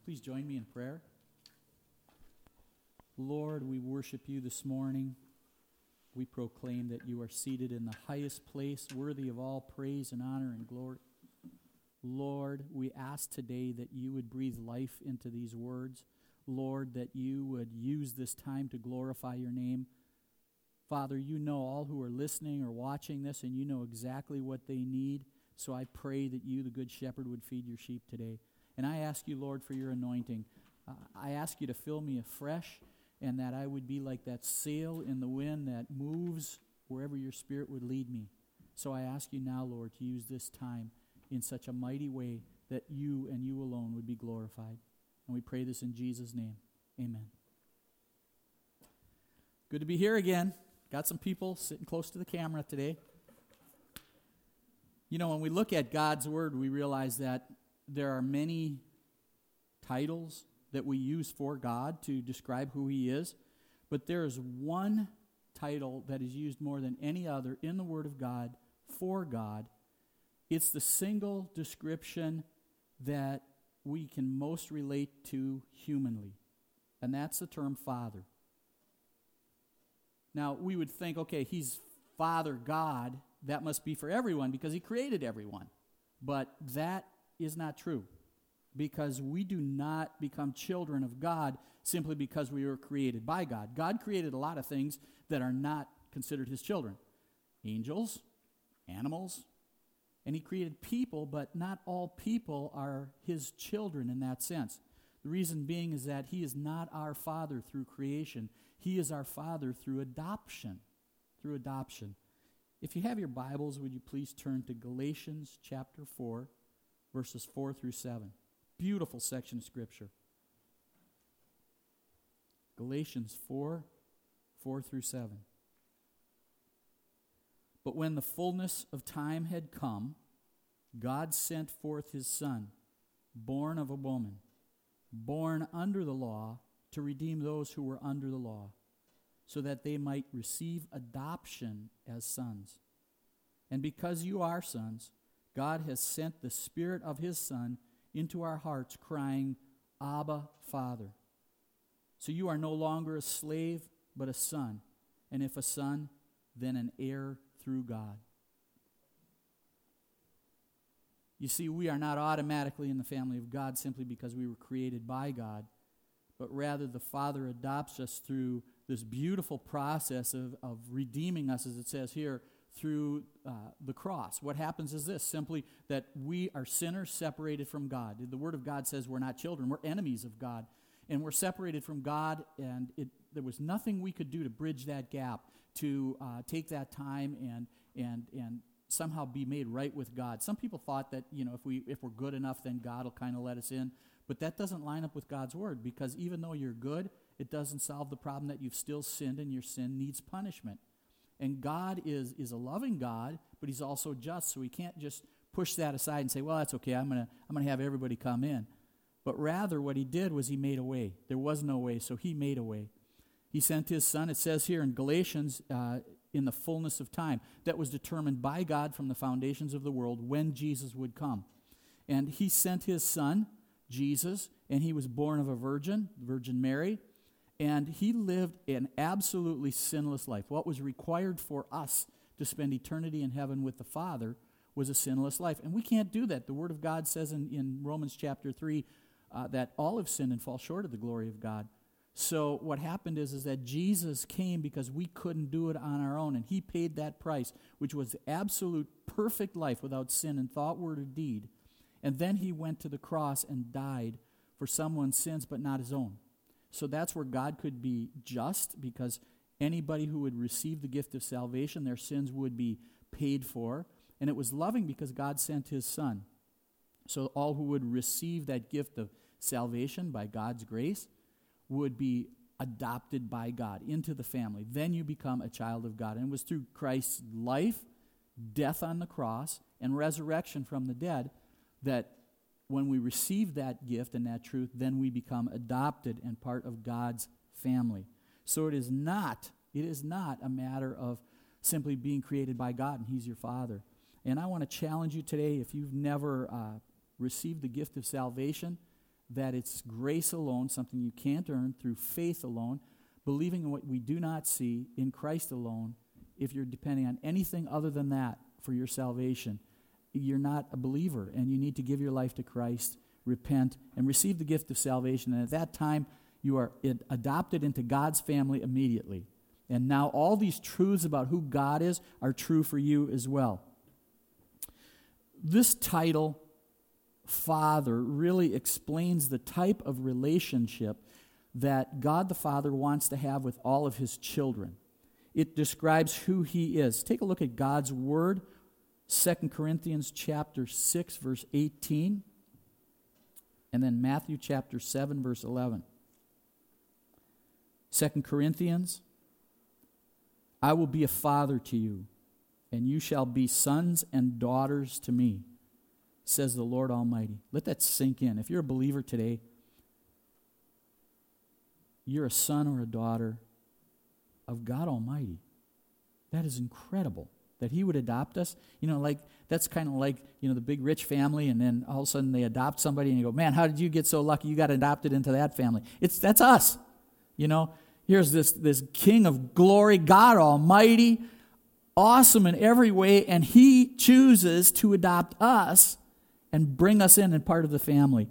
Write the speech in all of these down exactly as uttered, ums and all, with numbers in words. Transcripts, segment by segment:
Please join me in prayer. Lord, we worship you this morning. We proclaim that you are seated in the highest place, worthy of all praise and honor and glory. Lord, we ask today that you would breathe life into these words. Lord, that you would use this time to glorify your name. Father, you know all who are listening or watching this, and you know exactly what they need. So I pray that you, the Good Shepherd, would feed your sheep today. And I ask you, Lord, for your anointing. Uh, I ask you to fill me afresh, and that I would be like that sail in the wind that moves wherever your Spirit would lead me. So I ask you now, Lord, to use this time in such a mighty way that you and you alone would be glorified. And we pray this in Jesus' name. Amen. Good to be here again. Got some people sitting close to the camera today. You know, when we look at God's Word, we realize that there are many titles that we use for God to describe who He is, but there is one title that is used more than any other in the Word of God for God. It's the single description that we can most relate to humanly, and that's the term Father. Now, we would think, okay, He's Father God. That must be for everyone because He created everyone. But that is not true, because we do not become children of God simply because we were created by God. God created a lot of things that are not considered His children. Angels, animals, and He created people, but not all people are His children in that sense. The reason being is that He is not our Father through creation. He is our Father through adoption. Through adoption. If you have your Bibles, would you please turn to Galatians chapter four, verses four through seven. Beautiful section of Scripture. Galatians four, four through seven. But when the fullness of time had come, God sent forth His Son, born of a woman, born under the law, to redeem those who were under the law, so that they might receive adoption as sons. And because you are sons, God has sent the Spirit of His Son into our hearts, crying, Abba, Father. So you are no longer a slave, but a son. And if a son, then an heir through God. You see, we are not automatically in the family of God simply because we were created by God, but rather the Father adopts us through this beautiful process of, of redeeming us, as it says here, through uh, the cross. What happens is this, simply that we are sinners separated from God. The Word of God says we're not children, we're enemies of God. And we're separated from God, and it, there was nothing we could do to bridge that gap, to uh, take that time and and and somehow be made right with God. Some people thought that, you know, if, we, if we're good enough, then God will kind of let us in. But that doesn't line up with God's Word, because even though you're good, it doesn't solve the problem that you've still sinned and your sin needs punishment. And God is, is a loving God, but He's also just, so He can't just push that aside and say, well, that's okay, I'm going to I'm gonna have everybody come in. But rather what He did was He made a way. There was no way, so He made a way. He sent His Son, it says here in Galatians, uh, in the fullness of time, that was determined by God from the foundations of the world when Jesus would come. And He sent His Son, Jesus, and He was born of a virgin, Virgin Mary, and He lived an absolutely sinless life. What was required for us to spend eternity in heaven with the Father was a sinless life. And we can't do that. The Word of God says in, in Romans chapter three uh, that all have sinned and fall short of the glory of God. So what happened is, is that Jesus came because we couldn't do it on our own, and He paid that price, which was the absolute perfect life without sin in thought, word, or deed. And then He went to the cross and died for someone's sins, but not His own. So that's where God could be just, because anybody who would receive the gift of salvation, their sins would be paid for. And it was loving because God sent His Son. So all who would receive that gift of salvation by God's grace would be adopted by God into the family. Then you become a child of God. And it was through Christ's life, death on the cross, and resurrection from the dead that when we receive that gift and that truth, then we become adopted and part of God's family. So it is not, it is not a matter of simply being created by God and He's your Father. And I want to challenge you today, if you've never uh, received the gift of salvation, that it's grace alone, something you can't earn, through faith alone, believing in what we do not see, in Christ alone. If you're depending on anything other than that for your salvation, you're not a believer, and you need to give your life to Christ, repent, and receive the gift of salvation. And at that time, you are adopted into God's family immediately. And now all these truths about who God is are true for you as well. This title, Father, really explains the type of relationship that God the Father wants to have with all of his children. It describes who he is. Take a look at God's Word, Second Corinthians chapter six, verse eighteen, and then Matthew chapter seven, verse eleven. Second Corinthians, I will be a father to you, and you shall be sons and daughters to me, says the Lord Almighty. Let that sink in. If you're a believer today, you're a son or a daughter of God Almighty. That is incredible that he would adopt us. You know, like that's kind of like, you know, the big rich family, and then all of a sudden they adopt somebody and you go, man, how did you get so lucky you got adopted into that family? It's that's us. You know, here's this, this King of glory, God Almighty, awesome in every way, and he chooses to adopt us and bring us in and part of the family.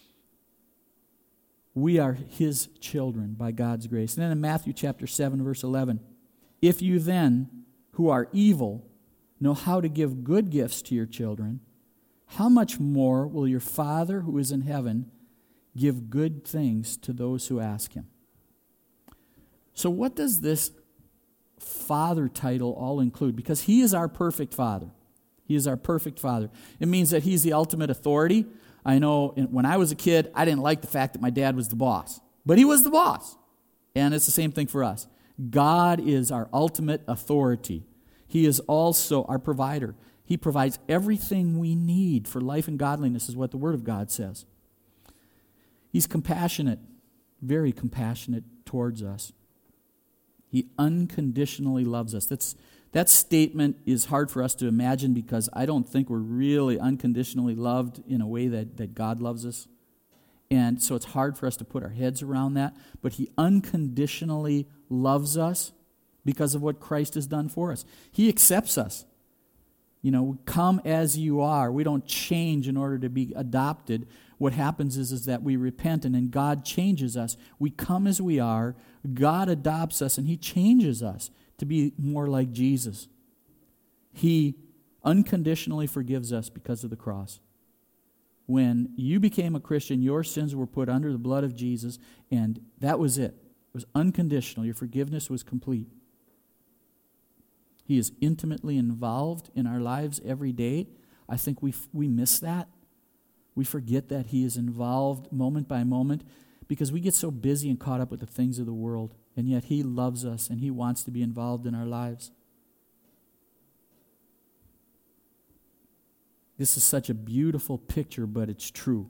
We are his children by God's grace. And then in Matthew chapter seven, verse eleven, if you then, who are evil, know how to give good gifts to your children, how much more will your Father who is in heaven give good things to those who ask him? So what does this Father title all include? Because he is our perfect Father. He is our perfect Father. It means that he's the ultimate authority. I know when I was a kid, I didn't like the fact that my dad was the boss. But he was the boss. And it's the same thing for us. God is our ultimate authority. He is also our provider. He provides everything we need for life and godliness, is what the Word of God says. He's compassionate, very compassionate towards us. He unconditionally loves us. That's That statement is hard for us to imagine because I don't think we're really unconditionally loved in a way that, that God loves us. And so it's hard for us to put our heads around that. But he unconditionally loves us because of what Christ has done for us. He accepts us. You know, come as you are. We don't change in order to be adopted. What happens is, is that we repent and then God changes us. We come as we are. God adopts us and he changes us to be more like Jesus. He unconditionally forgives us because of the cross. When you became a Christian, your sins were put under the blood of Jesus, and that was it. It was unconditional. Your forgiveness was complete. He is intimately involved in our lives every day. I think we we miss that. We forget that he is involved moment by moment because we get so busy and caught up with the things of the world. And yet he loves us and he wants to be involved in our lives. This is such a beautiful picture, but it's true.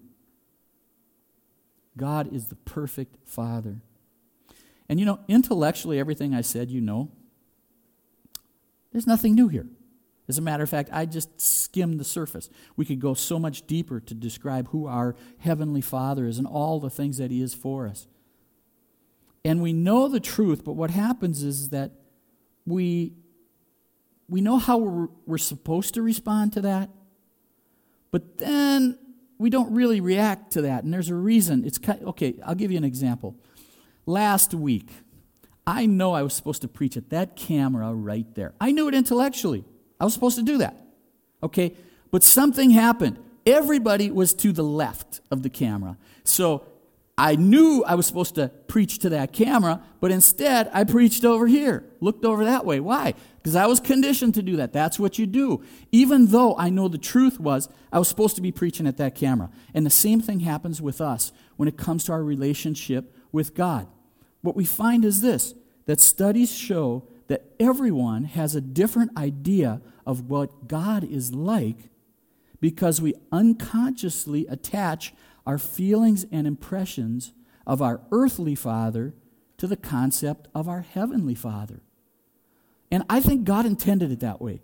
God is the perfect Father. And you know, intellectually, everything I said, you know. There's nothing new here. As a matter of fact, I just skimmed the surface. We could go so much deeper to describe who our Heavenly Father is and all the things that he is for us. And we know the truth, but what happens is that we we know how we're, we're supposed to respond to that, but then we don't really react to that, and there's a reason. It's kind, okay, I'll give you an example. Last week, I know I was supposed to preach at that camera right there. I knew it intellectually. I was supposed to do that, okay? But something happened. Everybody was to the left of the camera, so I knew I was supposed to preach to that camera, but instead I preached over here, looked over that way. Why? Because I was conditioned to do that. That's what you do. Even though I know the truth was I was supposed to be preaching at that camera. And the same thing happens with us when it comes to our relationship with God. What we find is this, that studies show that everyone has a different idea of what God is like because we unconsciously attach our feelings and impressions of our earthly father to the concept of our heavenly Father. And I think God intended it that way.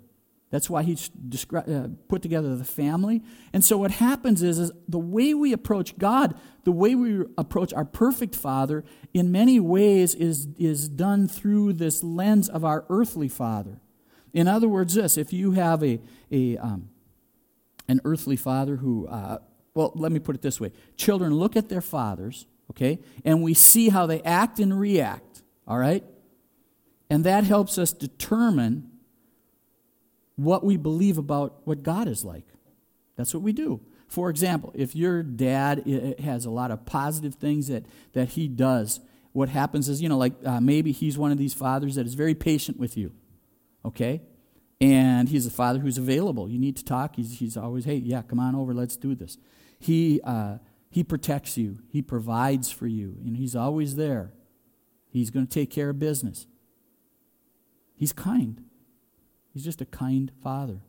That's why he descri- uh, put together the family. And so what happens is, is the way we approach God, the way we approach our perfect Father, in many ways is, is done through this lens of our earthly father. In other words, this, if you have a, a um, an earthly father who, uh, well, let me put it this way. Children look at their fathers, okay, and we see how they act and react, all right? And that helps us determine what we believe about what God is like. That's what we do. For example, if your dad has a lot of positive things that, that he does, what happens is, you know, like uh, maybe he's one of these fathers that is very patient with you, okay? And he's a father who's available. You need to talk. He's, he's always, hey, yeah, come on over, let's do this. He, uh, he protects you. He provides for you. And he's always there. He's going to take care of business. He's kind. He's just a kind father.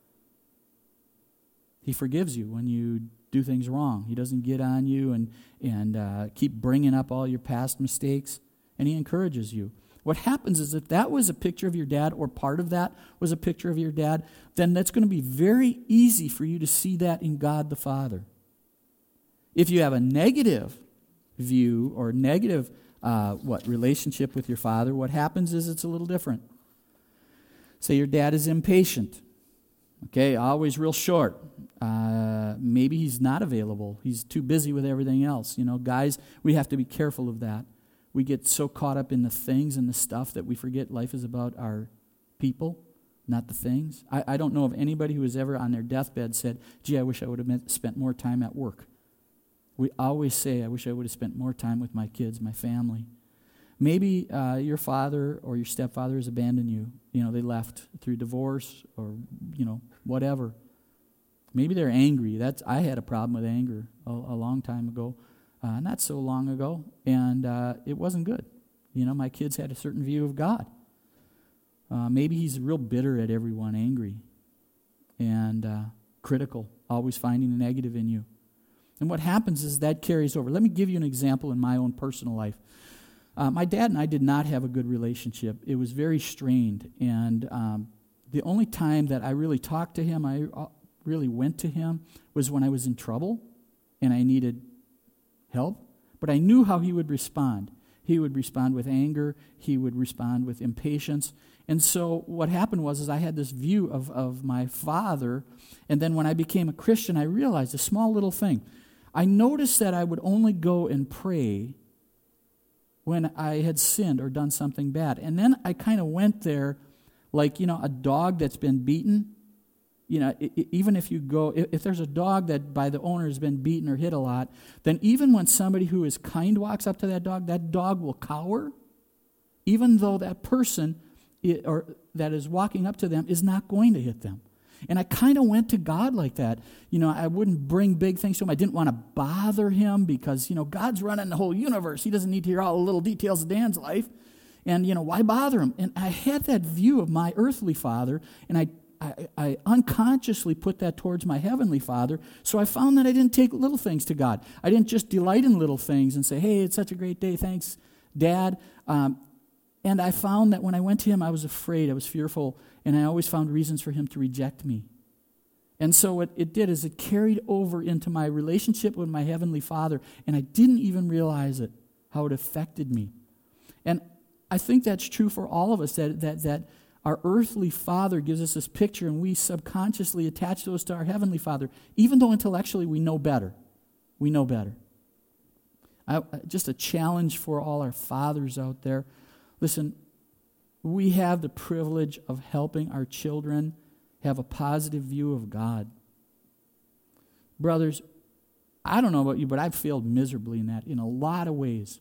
He forgives you when you do things wrong. He doesn't get on you and, and uh, keep bringing up all your past mistakes, and he encourages you. What happens is if that was a picture of your dad, or part of that was a picture of your dad, then that's going to be very easy for you to see that in God the Father. If you have a negative view or negative uh, what relationship with your father, what happens is it's a little different. Say your dad is impatient, okay, always real short. Uh, maybe he's not available. He's too busy with everything else. You know, guys, we have to be careful of that. We get so caught up in the things and the stuff that we forget life is about our people, not the things. I, I don't know of anybody who has ever on their deathbed said, gee, I wish I would have spent more time at work. We always say, I wish I would have spent more time with my kids, my family. Maybe uh, your father or your stepfather has abandoned you. You know, they left through divorce or, you know, whatever. Maybe they're angry. That's I had a problem with anger a, a long time ago, uh, not so long ago, and uh, it wasn't good. You know, my kids had a certain view of God. Uh, maybe he's real bitter at everyone, angry, and uh, critical, always finding the negative in you. And what happens is that carries over. Let me give you an example in my own personal life. Uh, my dad and I did not have a good relationship. It was very strained, and um, the only time that I really talked to him, I really went to him, was when I was in trouble and I needed help. But I knew how he would respond. He would respond with anger. He would respond with impatience. And so what happened was is I had this view of, of my father, and then when I became a Christian, I realized a small little thing. I noticed that I would only go and pray when I had sinned or done something bad. And then I kind of went there like, you know, a dog that's been beaten. You know, even if you go, if there's a dog that by the owner has been beaten or hit a lot, then even when somebody who is kind walks up to that dog, that dog will cower, even though that person or that is walking up to them is not going to hit them. And I kind of went to God like that. You know, I wouldn't bring big things to him. I didn't want to bother him because, you know, God's running the whole universe. He doesn't need to hear all the little details of Dan's life. And, you know, why bother him? And I had that view of my earthly father, and I, I, I unconsciously put that towards my heavenly Father. So I found that I didn't take little things to God. I didn't just delight in little things and say, hey, it's such a great day. Thanks, Dad. Um, and I found that when I went to him, I was afraid. I was fearful. And I always found reasons for him to reject me. And so what it did is it carried over into my relationship with my Heavenly Father, and I didn't even realize it, how it affected me. And I think that's true for all of us, that that that our earthly Father gives us this picture, and we subconsciously attach those to our Heavenly Father, even though intellectually we know better. We know better. I, just a challenge for all our fathers out there. Listen, we have the privilege of helping our children have a positive view of God. Brothers, I don't know about you, but I've failed miserably in that in a lot of ways.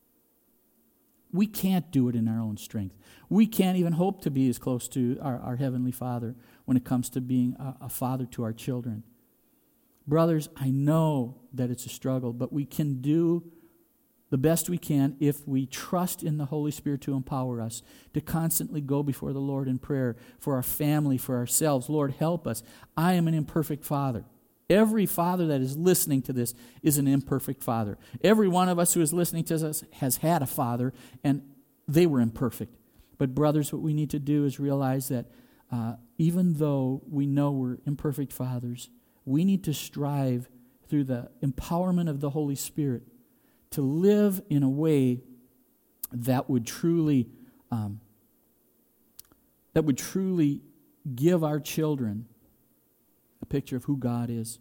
We can't do it in our own strength. We can't even hope to be as close to our, our Heavenly Father when it comes to being a, a father to our children. Brothers, I know that it's a struggle, but we can do the best we can if we trust in the Holy Spirit to empower us to constantly go before the Lord in prayer for our family, for ourselves. Lord, help us. I am an imperfect father. Every father that is listening to this is an imperfect father. Every one of us who is listening to us has had a father, and they were imperfect. But brothers, what we need to do is realize that uh, even though we know we're imperfect fathers, we need to strive through the empowerment of the Holy Spirit to live in a way that would truly, um, that would truly give our children a picture of who God is.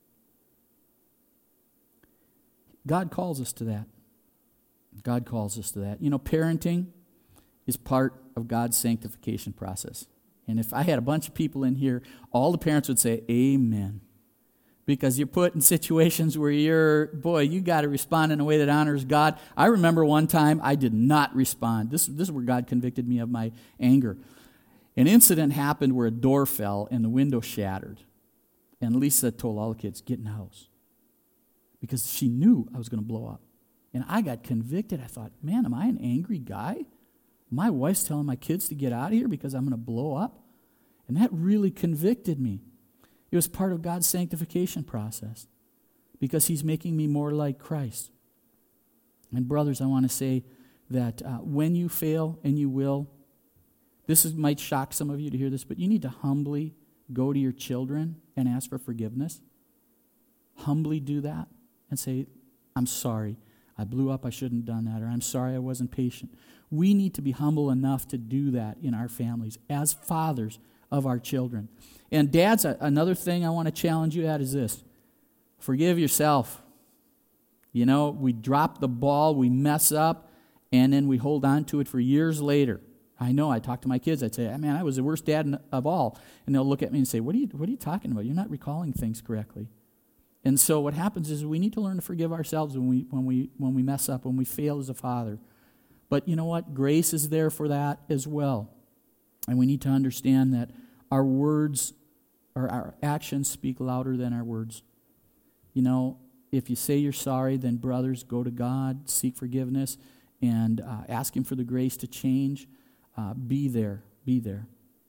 God calls us to that. God calls us to that. You know, parenting is part of God's sanctification process. And if I had a bunch of people in here, all the parents would say, amen. Because you're put in situations where you're, boy, you got to respond in a way that honors God. I remember one time I did not respond. This, this is where God convicted me of my anger. An incident happened where a door fell and the window shattered. And Lisa told all the kids, get in the house. Because she knew I was going to blow up. And I got convicted. I thought, man, am I an angry guy? My wife's telling my kids to get out of here because I'm going to blow up? And that really convicted me. It was part of God's sanctification process because he's making me more like Christ. And brothers, I want to say that uh, when you fail, and you will, this is, might shock some of you to hear this, but you need to humbly go to your children and ask for forgiveness. Humbly do that and say, I'm sorry. I blew up. I shouldn't have done that. Or I'm sorry I wasn't patient. We need to be humble enough to do that in our families as fathers of our children. And dads, another thing I want to challenge you at is this. Forgive yourself. You know, we drop the ball, we mess up, and then we hold on to it for years later. I know, I talk to my kids, I'd say, man, I was the worst dad of all. And they'll look at me and say, what are you, what are you talking about? You're not recalling things correctly. And so what happens is we need to learn to forgive ourselves when we when we when we mess up, when we fail as a father. But you know what? Grace is there for that as well. And we need to understand that our words or our actions speak louder than our words. You know, if you say you're sorry, then brothers, go to God, seek forgiveness, and uh, ask him for the grace to change. Uh, be there. Be there.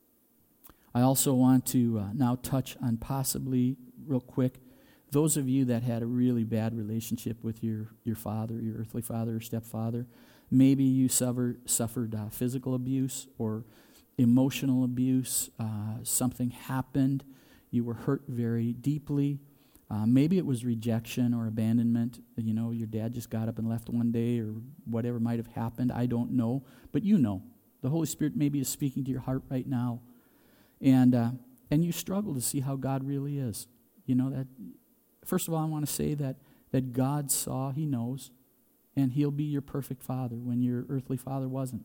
I also want to uh, now touch on possibly, real quick, those of you that had a really bad relationship with your, your father, your earthly father or stepfather. Maybe you suffer, suffered uh, physical abuse or emotional abuse. Uh, something happened. You were hurt very deeply. Uh, maybe it was rejection or abandonment. You know, your dad just got up and left one day or whatever might have happened. I don't know. But you know. The Holy Spirit maybe is speaking to your heart right now. And uh, and you struggle to see how God really is. You know, that. First of all, I want to say that, that God saw, he knows, and he'll be your perfect father when your earthly father wasn't.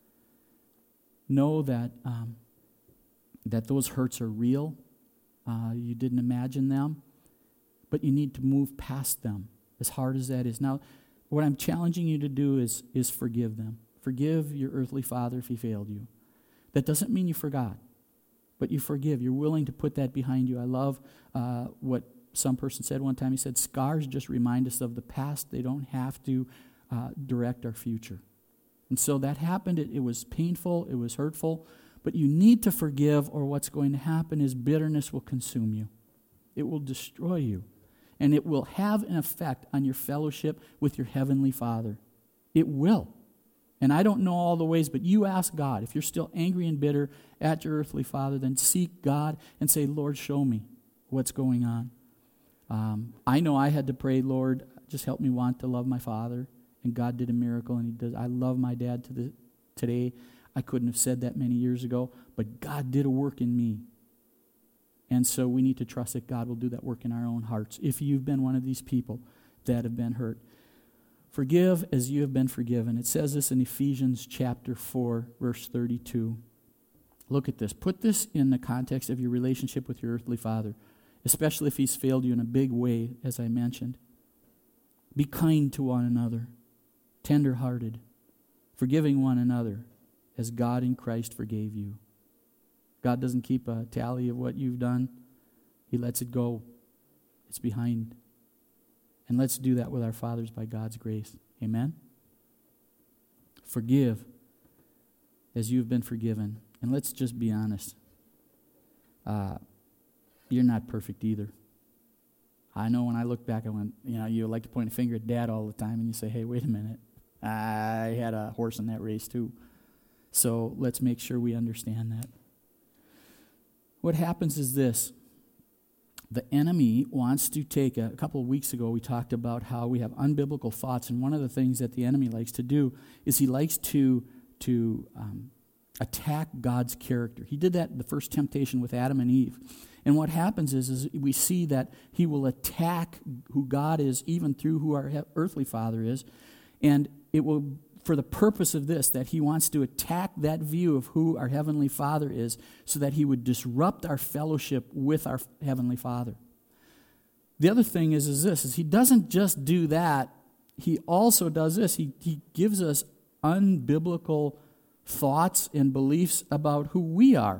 Know that um, that those hurts are real. Uh, you didn't imagine them, but you need to move past them, as hard as that is. Now, what I'm challenging you to do is, is forgive them. Forgive your earthly father if he failed you. That doesn't mean you forgot, but you forgive. You're willing to put that behind you. I love uh, what some person said one time. He said, scars just remind us of the past. They don't have to uh, direct our future. And so that happened. It, it was painful. It was hurtful. But you need to forgive, or what's going to happen is bitterness will consume you. It will destroy you. And it will have an effect on your fellowship with your heavenly Father. It will. And I don't know all the ways, but you ask God. If you're still angry and bitter at your earthly father, then seek God and say, Lord, show me what's going on. Um, I know I had to pray, Lord, just help me want to love my father. And God did a miracle, and he does. I love my dad to the, today. I couldn't have said that many years ago, but God did a work in me. And so we need to trust that God will do that work in our own hearts. If you've been one of these people that have been hurt, forgive as you have been forgiven. It says this in Ephesians chapter four, verse thirty-two. Look at this. Put this in the context of your relationship with your earthly father, especially if he's failed you in a big way, as I mentioned. Be kind to one another, tender-hearted, forgiving one another, as God in Christ forgave you. God doesn't keep a tally of what you've done. He lets it go. It's behind. And let's do that with our fathers by God's grace. Amen? Forgive as you've been forgiven. And let's just be honest. Uh, you're not perfect either. I know when I look back, I went, you know, you like to point a finger at Dad all the time, and you say, hey, wait a minute. I had a horse in that race too. So let's make sure we understand that. what happens is this. The enemy wants to take, a, a couple of weeks ago we talked about how we have unbiblical thoughts, and one of the things that the enemy likes to do is he likes to, to um, attack God's character. He did that in the first temptation with Adam and Eve. And what happens is, is we see that he will attack who God is, even through who our earthly father is, and it will, for the purpose of this, that he wants to attack that view of who our Heavenly Father is so that he would disrupt our fellowship with our Heavenly Father. The other thing is, is this, is he doesn't just do that, he also does this. He, he gives us unbiblical thoughts and beliefs about who we are,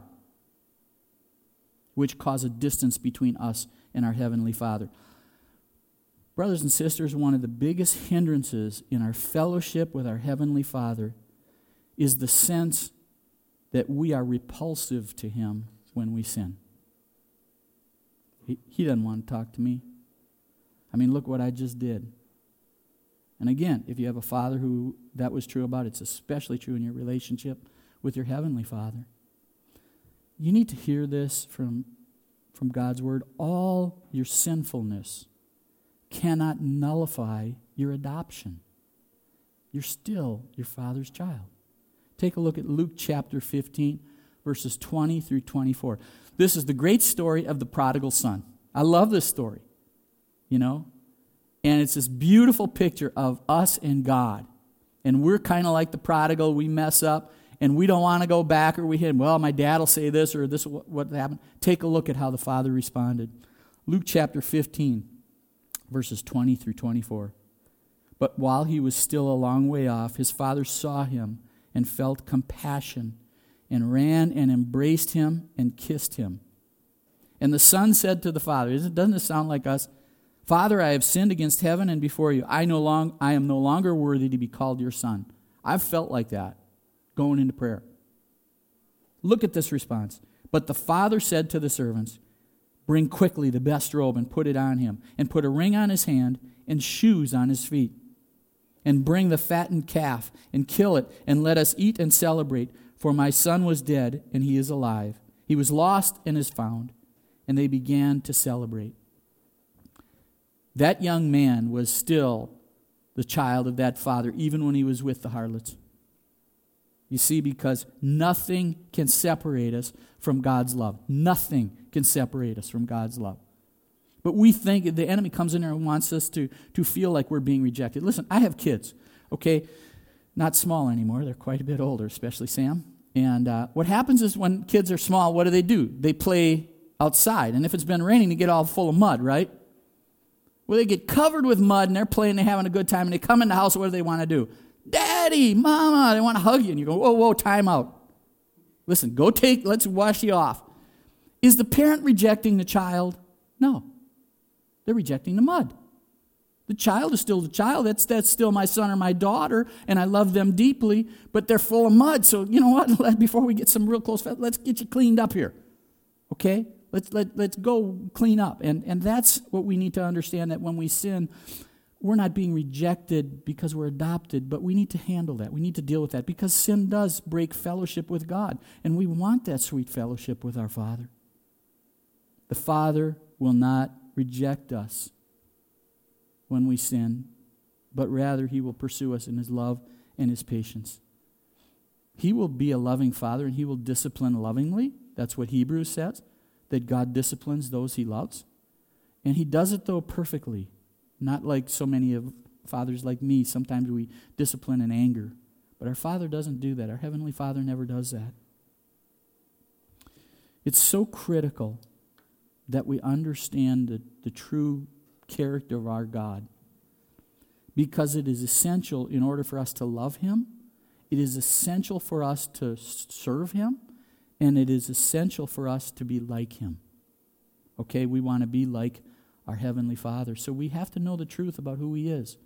which cause a distance between us and our Heavenly Father. Brothers and sisters, one of the biggest hindrances in our fellowship with our Heavenly Father is the sense that we are repulsive to Him when we sin. He, he doesn't want to talk to me. I mean, look what I just did. And again, if you have a father who that was true about, it's especially true in your relationship with your Heavenly Father. You need to hear this from, from God's Word. All your sinfulness cannot nullify your adoption. You're still your Father's child. Take a look at Luke chapter fifteen, verses twenty through twenty-four. This is the great story of the prodigal son. I love this story, you know, and it's this beautiful picture of us and God. And we're kind of like the prodigal. We mess up, and we don't want to go back, or we hit, well, my dad will say this, or this, what, what happened. Take a look at how the father responded. Luke chapter fifteen, verses twenty through twenty-four. But while he was still a long way off, his father saw him and felt compassion and ran and embraced him and kissed him. And the son said to the father, doesn't it sound like us? Father, I have sinned against heaven and before you. I no long, I am no longer worthy to be called your son. I've felt like that going into prayer. Look at this response. But the father said to the servants, bring quickly the best robe and put it on him, and put a ring on his hand and shoes on his feet. And bring the fattened calf and kill it, and let us eat and celebrate. For my son was dead, and he is alive. He was lost and is found. And they began to celebrate. That young man was still the child of that father, even when he was with the harlots. You see, because nothing can separate us from God's love. Nothing can separate us from God's love. But we think the enemy comes in there and wants us to, to feel like we're being rejected. Listen, I have kids, okay? Not small anymore. They're quite a bit older, especially Sam. And uh, what happens is when kids are small, what do they do? They play outside. And if it's been raining, they get all full of mud, right? Well, they get covered with mud, and they're playing, they're having a good time, and they come in the house, what do they want to do? Daddy, Mama, they want to hug you. And you go, whoa, whoa, time out. Listen, go take, let's wash you off. Is the parent rejecting the child? No. They're rejecting the mud. The child is still the child. That's, that's still my son or my daughter, and I love them deeply, but they're full of mud. So, you know what? Before we get some real close, let's get you cleaned up here. Okay? Let's, let, let's go clean up. And, and that's what we need to understand, that when we sin, we're not being rejected because we're adopted, but we need to handle that. We need to deal with that because sin does break fellowship with God, and we want that sweet fellowship with our Father. The Father will not reject us when we sin, but rather He will pursue us in His love and His patience. He will be a loving Father, and He will discipline lovingly. That's what Hebrews says, that God disciplines those He loves. And He does it, though, perfectly. Not like so many of fathers like me. Sometimes we discipline in anger. But our Father doesn't do that. Our Heavenly Father never does that. It's so critical that we understand the, the true character of our God, because it is essential in order for us to love Him. It is essential for us to serve Him, and it is essential for us to be like Him. Okay, we want to be like our Heavenly Father. So we have to know the truth about who He is.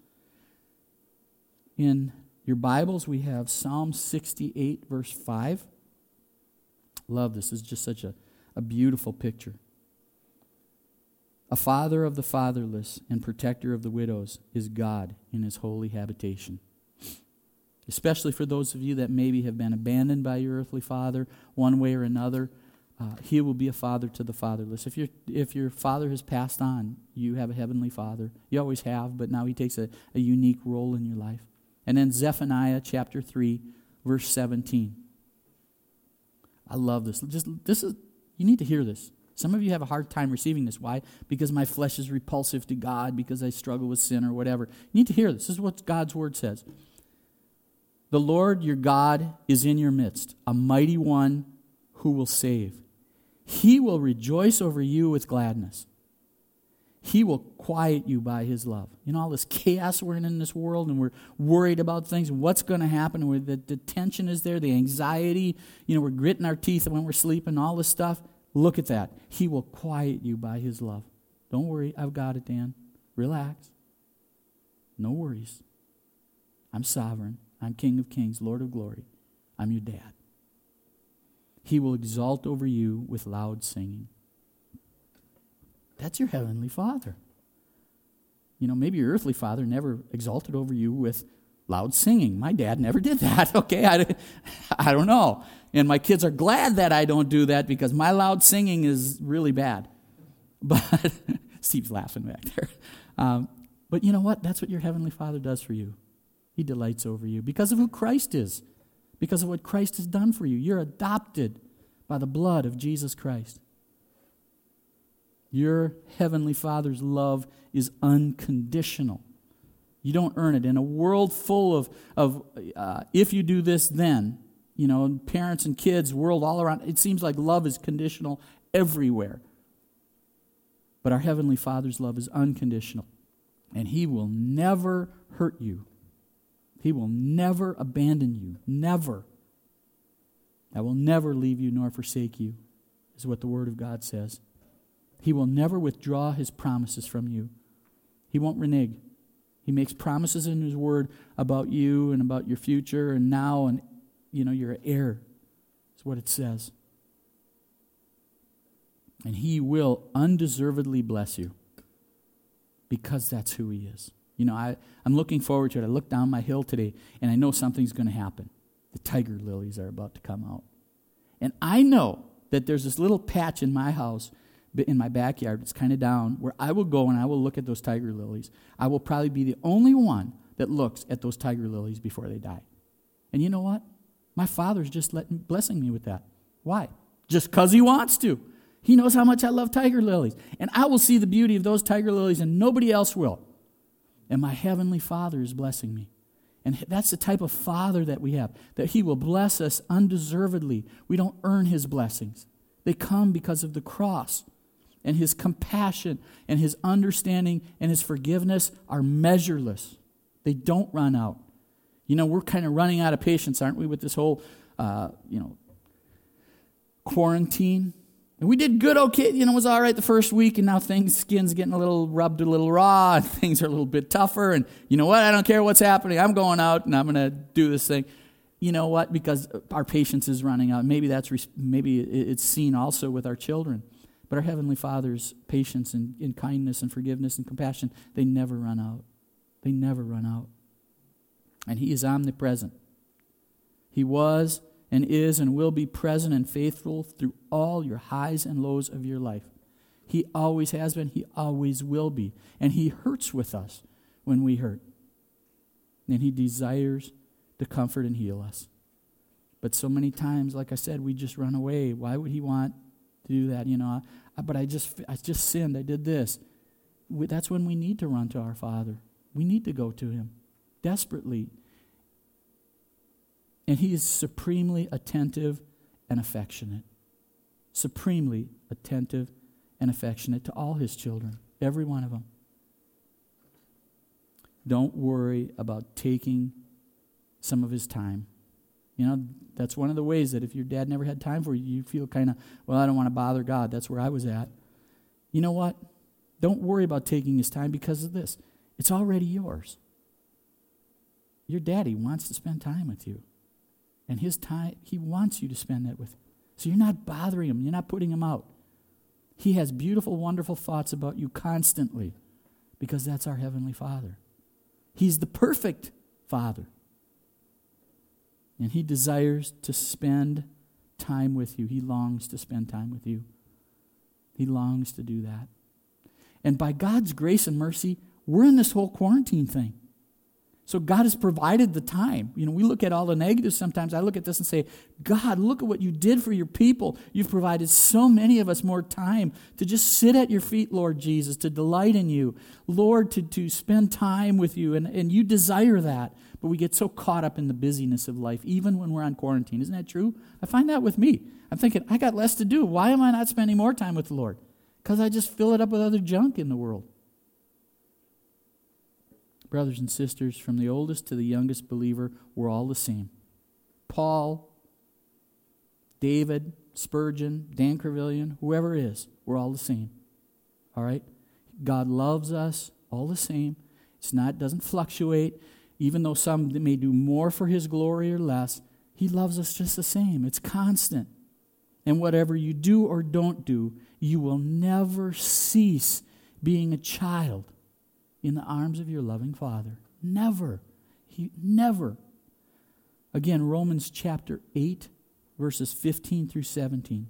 In your Bibles, we have Psalm sixty-eight, verse five. Love this. It's just such a, a beautiful picture. A father of the fatherless and protector of the widows is God in His holy habitation. Especially for those of you that maybe have been abandoned by your earthly father one way or another. uh, he will be a father to the fatherless. If, you if your father has passed on, you have a heavenly father. You always have, but now he takes a, a unique role in your life. And then Zephaniah chapter three, verse seventeen. I love this. Just this is you need to hear this. Some of you have a hard time receiving this. Why? Because my flesh is repulsive to God, because I struggle with sin or whatever. You need to hear this. This is what God's word says. The Lord your God is in your midst, a mighty one who will save. He will rejoice over you with gladness. He will quiet you by his love. You know, all this chaos we're in in this world, and we're worried about things, and what's going to happen, where the, the tension is there, the anxiety, you know, we're gritting our teeth when we're sleeping, all this stuff. Look at that. He will quiet you by his love. Don't worry, I've got it, Dan. Relax. No worries. I'm sovereign. I'm King of kings, Lord of glory. I'm your dad. He will exalt over you with loud singing. That's your heavenly Father. You know, maybe your earthly father never exalted over you with loud singing. My dad never did that, okay? I, I don't know. And my kids are glad that I don't do that, because my loud singing is really bad. But Steve's laughing back there. Um, but you know what? That's what your heavenly Father does for you. He delights over you because of who Christ is, because of what Christ has done for you. You're adopted by the blood of Jesus Christ. Your heavenly Father's love is unconditional. You don't earn it. In a world full of, of uh, if you do this, then, you know, parents and kids, world all around, it seems like love is conditional everywhere. But our heavenly Father's love is unconditional. And he will never hurt you. He will never abandon you. Never. I will never leave you nor forsake you, is what the Word of God says. He will never withdraw his promises from you. He won't renege. He makes promises in his Word about you and about your future and now, and, you know, you're an heir. That's what it says. And he will undeservedly bless you, because that's who he is. You know, I, I'm looking forward to it. I look down my hill today, and I know something's going to happen. The tiger lilies are about to come out. And I know that there's this little patch in my house, in my backyard, it's kind of down, where I will go and I will look at those tiger lilies. I will probably be the only one that looks at those tiger lilies before they die. And you know what? My Father's just letting, blessing me with that. Why? Just because he wants to. He knows how much I love tiger lilies. And I will see the beauty of those tiger lilies, and nobody else will. And my heavenly Father is blessing me. And that's the type of Father that we have, that he will bless us undeservedly. We don't earn his blessings. They come because of the cross. And his compassion and his understanding and his forgiveness are measureless. They don't run out. You know, we're kind of running out of patience, aren't we, with this whole, uh, you know, quarantine? And we did good, okay, you know, it was all right the first week, and now things, skin's getting a little rubbed a little raw, and things are a little bit tougher, and you know what, I don't care what's happening, I'm going out, and I'm going to do this thing. You know what, because our patience is running out. Maybe that's maybe it's seen also with our children. But our Heavenly Father's patience and, and kindness and forgiveness and compassion, they never run out. They never run out. And he is omnipresent. He was and is and will be present and faithful through all your highs and lows of your life. He always has been. He always will be. And he hurts with us when we hurt. And he desires to comfort and heal us. But so many times, like I said, we just run away. Why would he want to do that? You know, I, but I just I just sinned. I did this. We, that's when we need to run to our Father. We need to go to him desperately. And he is supremely attentive and affectionate. Supremely attentive and affectionate to all his children, every one of them. Don't worry about taking some of his time. You know, that's one of the ways that if your dad never had time for you, you feel kind of, well, I don't want to bother God. That's where I was at. You know what? Don't worry about taking his time because of this. It's already yours. Your daddy wants to spend time with you. And his time, he wants you to spend that with him. So you're not bothering him. You're not putting him out. He has beautiful, wonderful thoughts about you constantly, because that's our Heavenly Father. He's the perfect Father. And he desires to spend time with you. He longs to spend time with you. He longs to do that. And by God's grace and mercy, we're in this whole quarantine thing. So God has provided the time. You know, we look at all the negatives sometimes. I look at this and say, God, look at what you did for your people. You've provided so many of us more time to just sit at your feet, Lord Jesus, to delight in you. Lord, to, to spend time with you. And, and you desire that. But we get so caught up in the busyness of life, even when we're on quarantine. Isn't that true? I find that with me. I'm thinking, I got less to do. Why am I not spending more time with the Lord? Because I just fill it up with other junk in the world. Brothers and sisters, from the oldest to the youngest believer, we're all the same. Paul, David, Spurgeon, Dan Kervillian, whoever it is, we're all the same. All right? God loves us all the same. It's not, doesn't fluctuate. Even though some may do more for his glory or less, he loves us just the same. It's constant. And whatever you do or don't do, you will never cease being a child in the arms of your loving Father. Never. He never. Again, Romans chapter eight, verses fifteen through seventeen.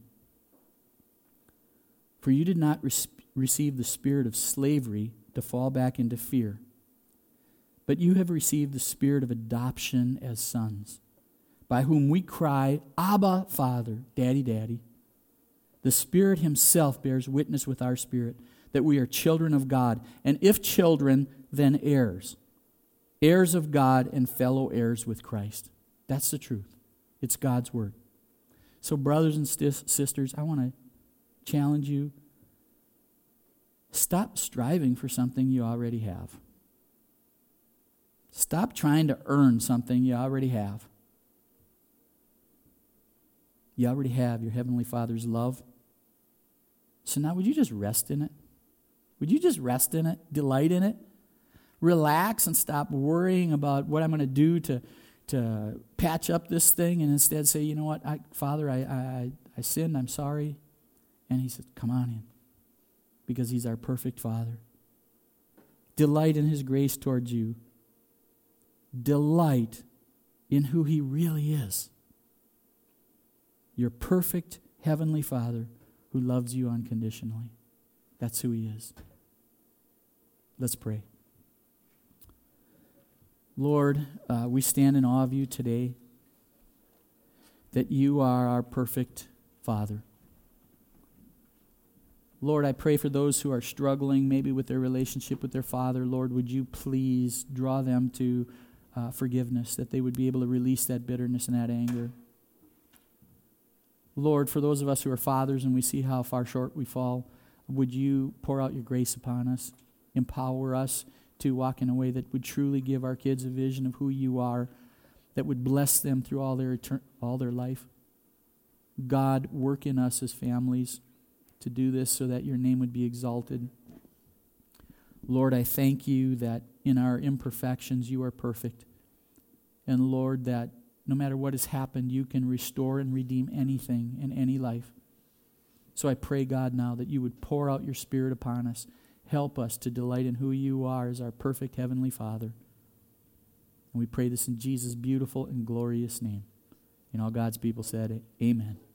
For you did not re- receive the spirit of slavery to fall back into fear, but you have received the spirit of adoption as sons, by whom we cry, Abba, Father, Daddy, Daddy. The Spirit himself bears witness with our spirit that we are children of God, and if children, then heirs. Heirs of God and fellow heirs with Christ. That's the truth. It's God's word. So brothers and sis- sisters, I want to challenge you. Stop striving for something you already have. Stop trying to earn something you already have. You already have your Heavenly Father's love. So now would you just rest in it? Would you just rest in it, delight in it, relax and stop worrying about what I'm going to do to, to patch up this thing and instead say, you know what, I, Father, I, I, I sinned, I'm sorry. And he said, come on in, because he's our perfect Father. Delight in his grace towards you. Delight in who he really is. Your perfect Heavenly Father who loves you unconditionally. That's who he is. Let's pray. Lord, uh, we stand in awe of you today, that you are our perfect Father. Lord, I pray for those who are struggling maybe with their relationship with their father. Lord, would you please draw them to uh, forgiveness, that they would be able to release that bitterness and that anger. Lord, for those of us who are fathers and we see how far short we fall, would you pour out your grace upon us, empower us to walk in a way that would truly give our kids a vision of who you are, that would bless them through all their etern- all their life. God, work in us as families to do this so that your name would be exalted. Lord, I thank you that in our imperfections you are perfect. And Lord, that no matter what has happened, you can restore and redeem anything in any life. So I pray, God, now that you would pour out your Spirit upon us. Help us to delight in who you are as our perfect Heavenly Father. And we pray this in Jesus' beautiful and glorious name. And all God's people said, amen.